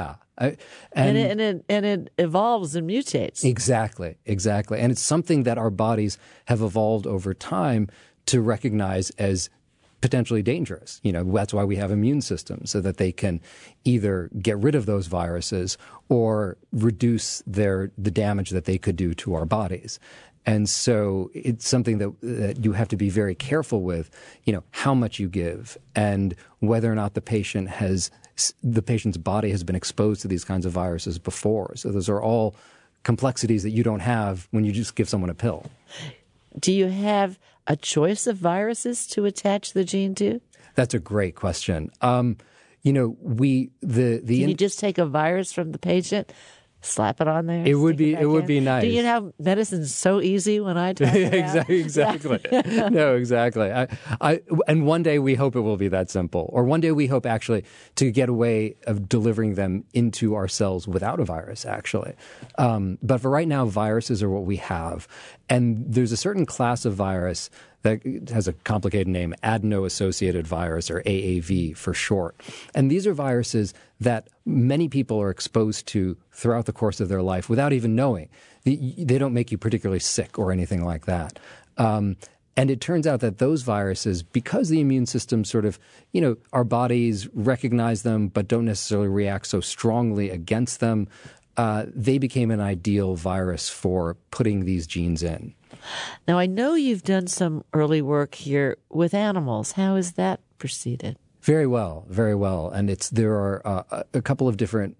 And it evolves and mutates. Exactly. And it's something that our bodies have evolved over time to recognize as potentially dangerous. That's why we have immune systems, so that they can either get rid of those viruses or reduce the damage that they could do to our bodies. And so it's something that you have to be very careful with, how much you give and whether or not the patient's body has been exposed to these kinds of viruses before. So those are all complexities that you don't have when you just give someone a pill. Do you have a choice of viruses to attach the gene to? That's a great question. Can you just take a virus from the patient, slap it on there? It would be nice. Do you know medicine's so easy when I talk about Exactly. No, exactly. And one day we hope it will be that simple. Or one day we hope actually to get a way of delivering them into our cells without a virus, actually. But for right now, viruses are what we have. And there's a certain class of virus that has a complicated name, adeno-associated virus, or AAV for short. And these are viruses that many people are exposed to throughout the course of their life without even knowing. They don't make you particularly sick or anything like that. And it turns out that those viruses, because the immune system sort of, our bodies recognize them but don't necessarily react so strongly against them, they became an ideal virus for putting these genes in. Now, I know you've done some early work here with animals. How has that proceeded? Very well, very well. And there are a couple of different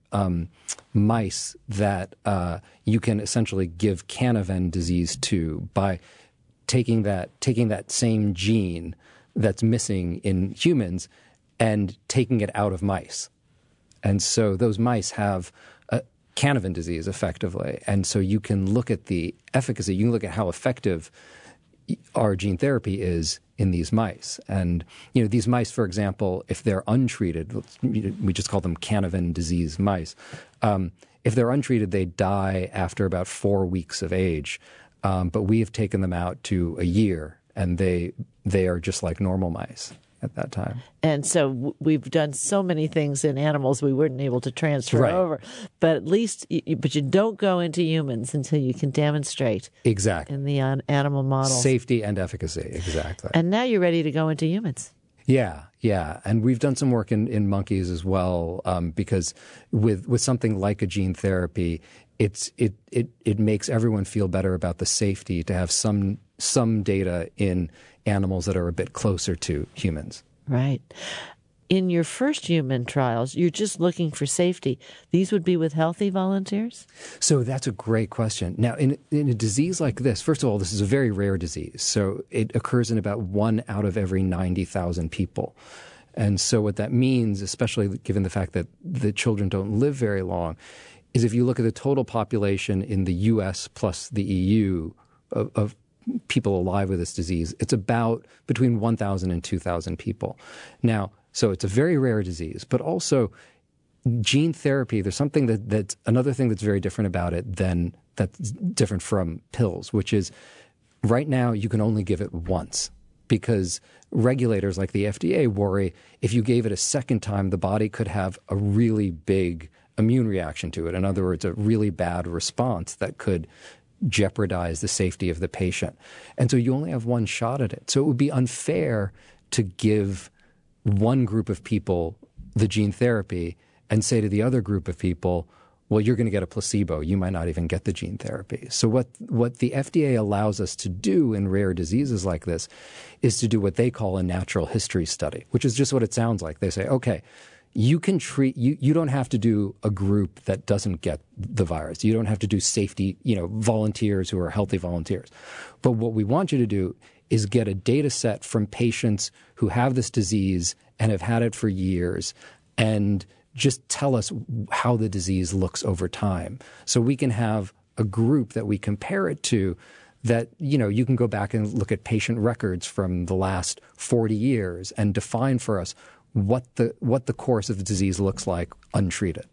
mice that you can essentially give Canavan disease to by taking that same gene that's missing in humans and taking it out of mice. And so those mice have Canavan disease, effectively. And so you can look at the efficacy, you can look at how effective our gene therapy is in these mice. And, these mice, for example, if they're untreated, we just call them Canavan disease mice. If they're untreated, they die after about 4 weeks of age. But we have taken them out to a year, and they are just like normal mice at that time. And so we've done so many things in animals we weren't able to transfer over. But at least, but you don't go into humans until you can demonstrate exactly in the animal models safety and efficacy. Exactly. And now you're ready to go into humans. Yeah. And we've done some work in monkeys as well, because with something like a gene therapy, it makes everyone feel better about the safety to have some data in animals that are a bit closer to humans. Right. In your first human trials, you're just looking for safety. These would be with healthy volunteers? So that's a great question. Now, in a disease like this, first of all, this is a very rare disease. So it occurs in about 1 out of every 90,000 people. And so what that means, especially given the fact that the children don't live very long, is if you look at the total population in the U.S. plus the EU of people alive with this disease, it's about between 1,000 and 2,000 people. Now, so it's a very rare disease, but also gene therapy, there's something that's another thing that's very different about it that's different from pills, which is right now you can only give it once because regulators like the FDA worry if you gave it a second time, the body could have a really big immune reaction to it. In other words, a really bad response that could jeopardize the safety of the patient. And so you only have one shot at it. So it would be unfair to give one group of people the gene therapy and say to the other group of people, well, you're going to get a placebo. You might not even get the gene therapy. So what the FDA allows us to do in rare diseases like this is to do what they call a natural history study, which is just what it sounds like. They say, okay, you can treat, you don't have to do a group that doesn't get the virus. You don't have to do safety, volunteers who are healthy volunteers. But what we want you to do is get a data set from patients who have this disease and have had it for years and just tell us how the disease looks over time. So we can have a group that we compare it to that, you can go back and look at patient records from the last 40 years and define for us what the course of the disease looks like untreated.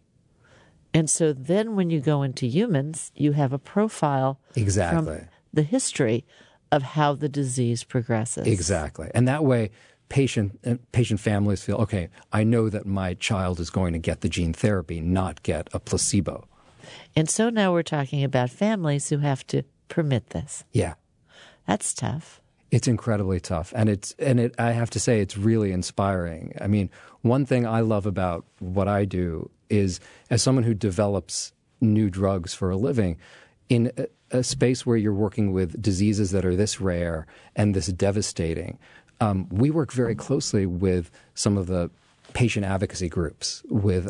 And so then when you go into humans, you have a profile from the history of how the disease progresses. Exactly. And that way patient families feel, okay, I know that my child is going to get the gene therapy, not get a placebo. And so now we're talking about families who have to permit this. Yeah. That's tough. It's incredibly tough. And I have to say, it's really inspiring. I mean, one thing I love about what I do is, as someone who develops new drugs for a living, in a space where you're working with diseases that are this rare and this devastating, we work very closely with some of the patient advocacy groups, with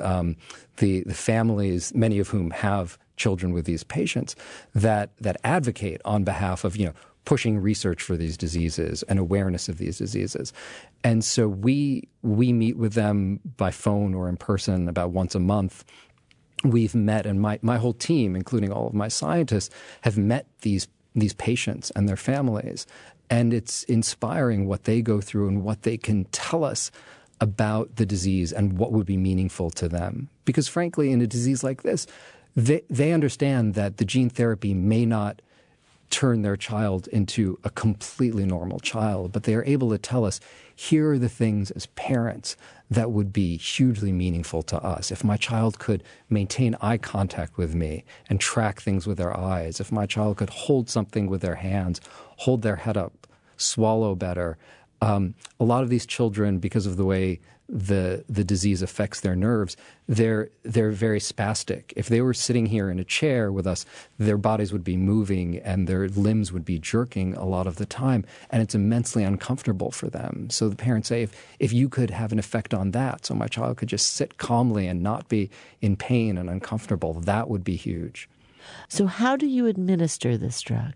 the families, many of whom have children with these patients, that advocate on behalf of, pushing research for these diseases and awareness of these diseases. And so we meet with them by phone or in person about once a month. we've met, and my whole team, including all of my scientists, have met these patients and their families. And it's inspiring what they go through and what they can tell us about the disease and what would be meaningful to them. Because frankly, in a disease like this, they understand that the gene therapy may not turn their child into a completely normal child, but they are able to tell us, here are the things as parents that would be hugely meaningful to us. If my child could maintain eye contact with me and track things with their eyes, if my child could hold something with their hands, hold their head up, swallow better. A lot of these children, because of the way the disease affects their nerves, they're very spastic. If they were sitting here in a chair with us, their bodies would be moving and their limbs would be jerking a lot of the time, and it's immensely uncomfortable for them. So the parents say, if you could have an effect on that, so my child could just sit calmly and not be in pain and uncomfortable, that would be huge. So how do you administer this drug?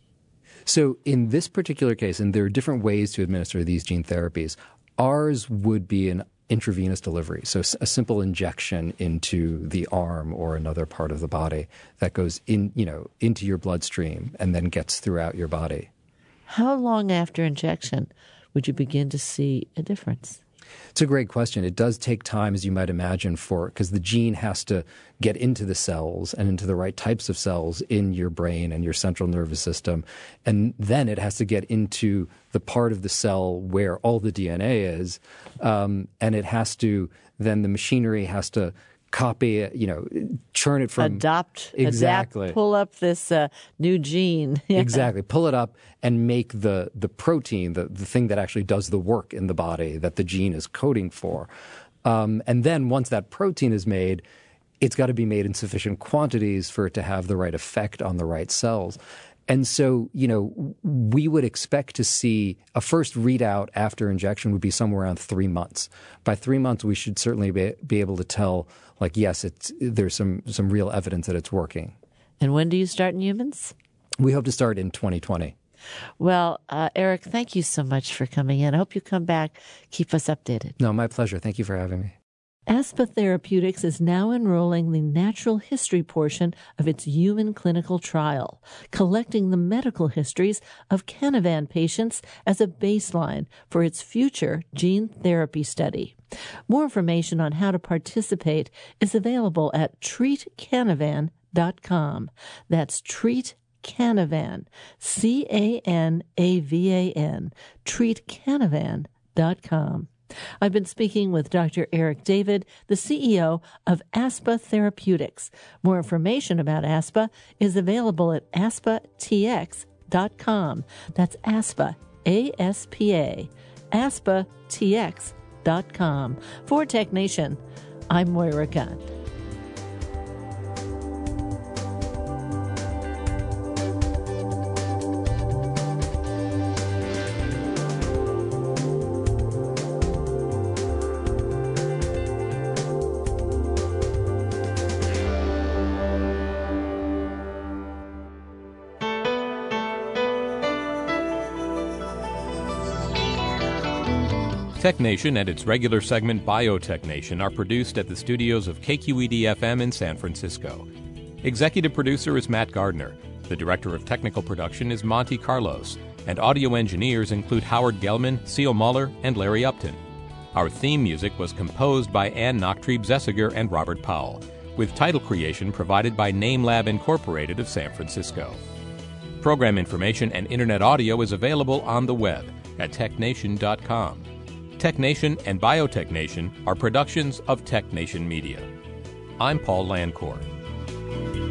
So in this particular case, and there are different ways to administer these gene therapies, ours would be an intravenous delivery, so a simple injection into the arm or another part of the body that goes into your bloodstream and then gets throughout your body. How long after injection would you begin to see a difference? It's a great question. It does take time, as you might imagine, because the gene has to get into the cells and into the right types of cells in your brain and your central nervous system. And then it has to get into the part of the cell where all the DNA is. And it has to, then the machinery has to copy it, churn it from... Adapt, pull up this new gene. Exactly. Pull it up and make the protein, the thing that actually does the work in the body that the gene is coding for. And then once that protein is made, it's got to be made in sufficient quantities for it to have the right effect on the right cells. And so, we would expect to see a first readout after injection would be somewhere around 3 months. By 3 months, we should certainly be able to tell, yes, there's some real evidence that it's working. And when do you start in humans? We hope to start in 2020. Well, Eric, thank you so much for coming in. I hope you come back. Keep us updated. No, my pleasure. Thank you for having me. ASPA Therapeutics is now enrolling the natural history portion of its human clinical trial, collecting the medical histories of Canavan patients as a baseline for its future gene therapy study. More information on how to participate is available at treatcanavan.com. That's treatcanavan, Canavan, treatcanavan.com. I've been speaking with Dr. Eric David, the CEO of ASPA Therapeutics. More information about ASPA is available at aspatx.com. That's ASPA, A-S-P-A, aspatx.com. For Tech Nation, I'm Moira Gunn. Tech Nation and its regular segment Biotech Nation are produced at the studios of KQED-FM in San Francisco. Executive producer is Matt Gardner. The director of technical production is Monty Carlos. And audio engineers include Howard Gelman, Seal Muller, and Larry Upton. Our theme music was composed by Ann Nachtrieb-Zessiger and Robert Powell, with title creation provided by NameLab Incorporated of San Francisco. Program information and internet audio is available on the web at technation.com. Tech Nation and Biotech Nation are productions of Tech Nation Media. I'm Paul Landcore.